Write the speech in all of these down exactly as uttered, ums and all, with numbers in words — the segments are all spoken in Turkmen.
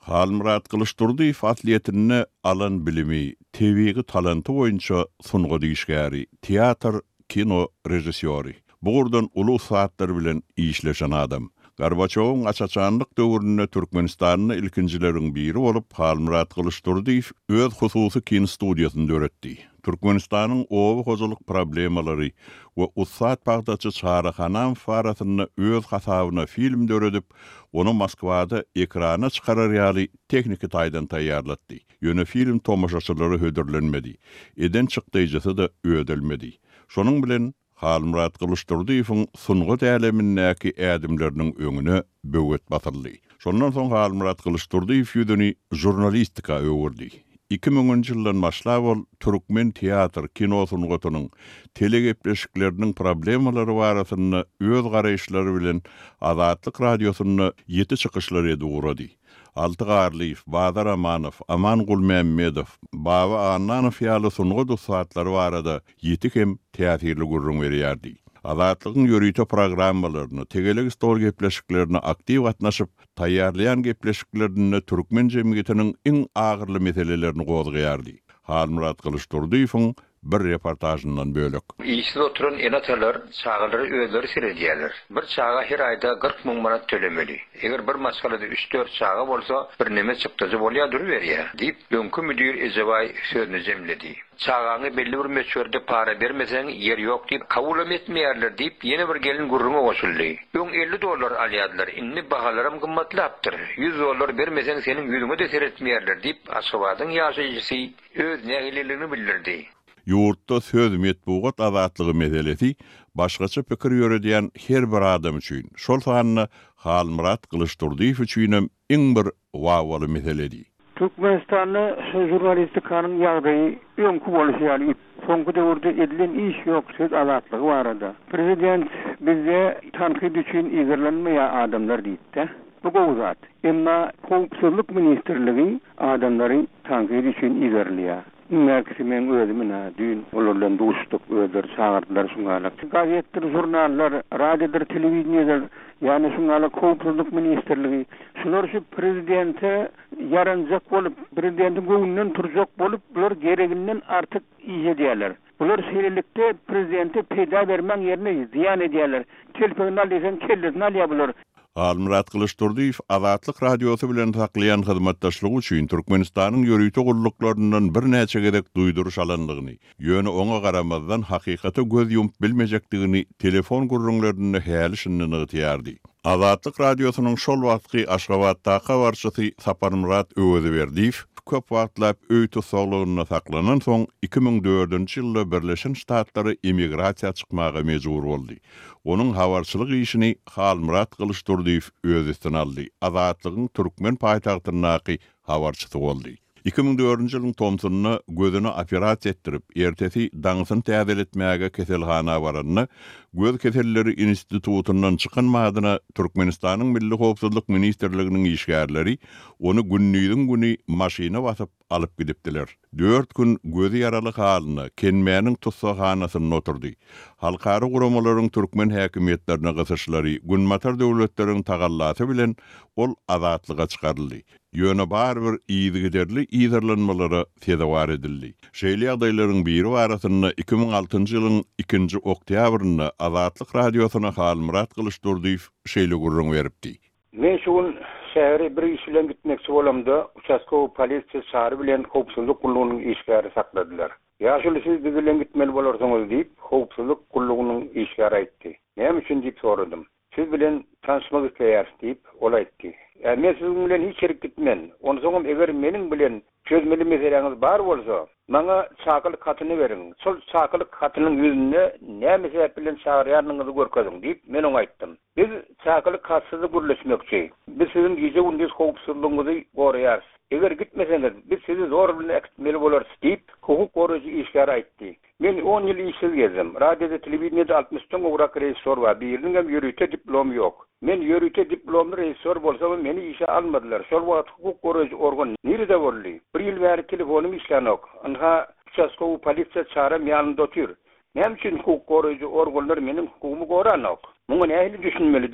Halmurat Kılıçdaroğlu fatliyetini alan bilimi, T V'gi talantı boyunca sunğu dişgäri, teatr, kino rejissori. Buğurdan ulu saatlar bilen işleşen adam. Gorbaçov'un açaçanlyk döwründe Türkmenistanyny ilkinjilerin biri bolup Halmurat Kılıçdaroğlu öz hususy kino studiýasyny öğretdi. Türkmenistanyň owy hojalyk problemalary we ussat bagdaçy çarahanan farasyny öz hasabyna film döredip, onu Moskwada ekrana çykarar ýaly tekniki taýdan taýýarlatdy. Ýöne film tomaşaçylary hödürlenmedi. Eden çykdyjysy da ödelmedi. Şonuň bilen Halmurat Kılıçdaroğlu'nun sunğu tälimindäki ädimleriniň öňüne böwet batyrdy. Şondan soň Halmurat Kılıçdaroğlu ýüzüni jurnalistika öwürdi. iki miňinji ýyldan başlap ol Türkmen teatr kino sungatynyň telegepleşikleriniň problemalary barasyny öz garaýşlary bilen Azatlyk radiosyny ýeti çykyşlary edýärdi. Altyk Arlyýew, Badar Amanow, Amangul Memmedow, Baba Annanow ýaly sungu dostlatlary barada ýeti hem teatrly gurrun berýärdi. Azatlygyň ýörüýte programmalaryny, tegelik stor gepleşiklerini aktiw gatnaşyp taýýarlayan gepleşiklerini türkmen jemgyýetiniň iň agyrly meselelerini gozgaýardy. Halmurat Kılıçdaroğlu'nun bir reportajından bölük. İşte oturan enatalar, çağları özleri seyrediyorlar. Bir çağa her ayda kırk min manat tölemeli. Eğer bir maskalada üç dört çağa olsa bir neme çıktıcı bolya duruveriyor, deyip önkü müdür Ezevay sözünü zemledi. Çağağını belli bir meçhörde para vermesen yer yok deyip kabul etmeyerler deyip yeni bir gelin gurruna koşuldu. Ön elli dolar alyadılar. İnni bahalarım kımmatlıaptır. yüz dolar vermesen senin yüzünü de seyretmeyerler deyip Aşgabat'ın yaşayıcısı öz nehililiğini bildirdi. Ýurtda söz metbugat azatlygy meselesi başgaça pikir ýöredýän her bir adam üçin, şol sanyny Halmurat Kılıçdaroğlu üçin iň bir wawaly meseledi. Türkmenistanyň jurnalistikanyň ýagdaýy öňkü bolýar ýaly soňky döwürde edilen iş ýok söz azatlygy barada. Prezident bizde tanqid üçin ýygyrlanmaýan adamlar diýdi. Bu gowzat. Emma Howpsuzlyk ministrligi adamlary tanqid üçin ýygyrlýar. Merkezimen özümüne dün olardan dostuk öder çağırdılar şungalak. Gazetler, jurnallar, radyolar, televizyonlar, yani şungalak Howpsuzlyk ministrligi şular şu prezidente yaranjak bolup, prezidentin göňünden turjak bolup, bular gereginden artık iş edýärler. Bular seyrelikde prezidente peýda bermek ýerine ziyan edýärler. Telefonu alýan kellerini alýar bular. Halmurat Kılıçdaroğlu Azatlyk radiosy bilen taklayan hyzmatdaşlygy üçin Türkmenistanyň ýörüýte gulluklaryndan bir näçe gerek duýduruş alandygyny, ýöne oňa garamazdan hakykata göz ýumyp bilmejekdigini telefon gurrunlaryny häli şundan ýetýärdi. Azatlyk radiosynyň şol wagtky Aşgabatdaky barçysy Saparmurat Öwediberdiýew köp wagtlap öýtü soglugyna saklanan soň iki miň dördünji ýylda Birleşen Ştatlary emigrasiýa çykmaga mejbur boldy. Onun habarçylyk işini Halmurat Kılıçdaroğlu öz üstüne aldy. Azatlygyň türkmen paýtagtynyňky habarçysy boldy. iki miň dördünji ýylyň Tomsunyny gözüne operasiýa etdirip, ertesi daňsyny täzeletmäge keselhana baranyny Göz Keselleri Institutundan çykanmadyna Türkmenistanyň Milli Howpsuzlyk Ministrliginiň işgärleri onu günnüýden güni maşyna basyp alyp gidipdiler. Dört gün gözü yaraly halyny Kenmäniň tutsahanasyna oturdy. Halkary guramalaryň türkmen häkimetlerine gysyşlary, günmatar döwletleriň tagallasy bilen ol azatlyga çykaryldy. Ýöne bar bir ýygyderli ýygylanmalary tedawar edildi. Şeýle ýagdaýlaryň biri barasyny iki miň altynjy ýylyň ikinji oktýabryny Azatlyk radiosyna Halmurat Kılıçdaroğlu şeýle gurrun beripdi. Men şol şäheri bir iş bilen gitmekçi bolamda участковый polisiýa şäheri bilen howpsuzlyk gullugynyň işgäri sakladylar. Ýa-şol siz bilen gitmeli bolarsyňyz diýip howpsuzlyk gullugynyň işgäri aýtdy. Näme üçin diýip soradym. Siz bilen tanışmak isleýär diýip ol aýtdy. Yani men sizin bilen hiç gerek gitmen. Onu soňam eger meniň bilen çözmeli meseleňiz bar bolsa, maňa çakyly katyny beriň. Şol çakyly katynyň ýüzünde näme sebäp bilen çağırýanyňyzy görkezdiň diýip men oňa aýtdym. Biz çakyly katsyzy gürleşmekçi. Biz sizin gije gündüz howpsuzlygyňyzy goraýarys. Eger gitmeseňiz, biz sizi zor bilen ekitmeli bolarys diýip hukuk goraýjy işgäri aýtdy. Men on ýyl işsiz gezdim. Radioda, telewizionyada altmışdan ograk reissor bar. Biriniň hem ýörüýte diplom ýok. Men ýörüýte diplomly reissor bolsam meni işe almadylar. Şol wagt hukuk goraýjy organ nerede boldy? Bir ýyl bäri telefonum işlenok. Anda участковый polisiýa çağıram ýanynda otur. Näme üçin hukuk goraýjy organlar meniň hukukymy goranok? Muňa näme düşünmeli diýip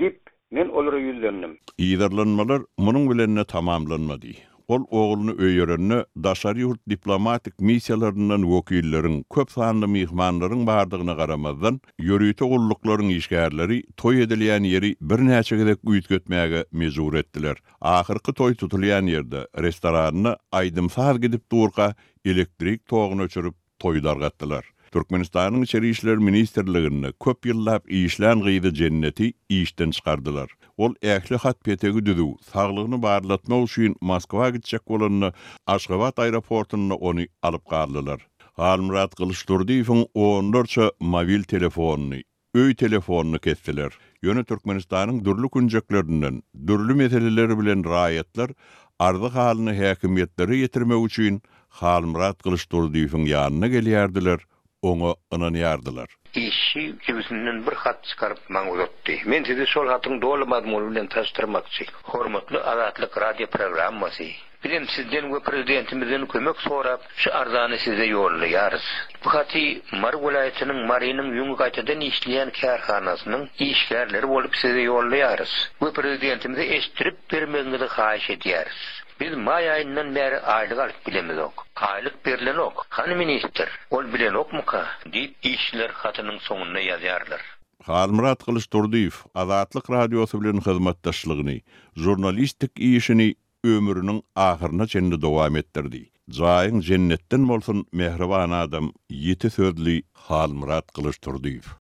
Men olara yüzlendim. İýdarlanmalar munyň bilen tamamlanmady. Ol oğluny öýerenne daşary ýurt diplomatik missiýalaryndan wekilleriň köp sanly mihmanlaryň bardygyna garamazdan ýörüýte gullyklaryň işgärleri toý edilýän ýeri bir näçe gezek üýtgetmäge mejbur etdiler. Ahyrky toý tutulýan ýerde restoranyny aýdymsaz gidip durga elektrik togyny öçürüp toýlar gatdylar. Türkmenistanyň içeri işler ministrligini köp ýyllap işlän gyýdy jenneti işden çykardylar. Ol ähli hat petegi düdü, saglygyny barlatmak üçin Moskwa gitjek bolanyny Aşgabat aeroportuny ony alyp gardylar. Halmurat Kılıçdarowyň onlarça mobil telefonyny, öý telefonyny kesdiler. Ýöne Türkmenistanyň dürli günjeklerinden, dürli meseleleri bilen raýatlar ardy halyny häkimetleri ýetirmek üçin Halmurat Kılıçdarowyň ýanyna gelýärdiler. Oňa ynanýardylar. İşi kimisinden bir hat çıkarıp maňa uzatdy. Men sizi şol hatyň dolamadymy ol bilen taşdyrmakçy. Hormatly Azatlyk radio programmasy. Bilen sizden we prezidentimizden kömek sorap, şu arzany size ýollarys. Bu haty Mar welaýatynyň Marynyň ýungy gaýtadan işleýän karhanasynyň işgärleri bolup size ýollarys. Bu prezidentimize eşdirip bermegiňizi haýyş edýäris. Biz may ayından beri aylık alıp bilemiz ok. Aylık berilen ok. Hani minister, ol bilen ok muka? Deyip işçiler hatının sonuna yazarlar. Halmurat Kılıçdarow Azatlyk radiosu bilen hyzmatdaşlygyny, jurnalistik işini ömrüniň ahyryna çenli dowam etdirdi. Jaýyň jennetden bolsun mehriban adam ýeti sözli Halmurat Kılıçdarow.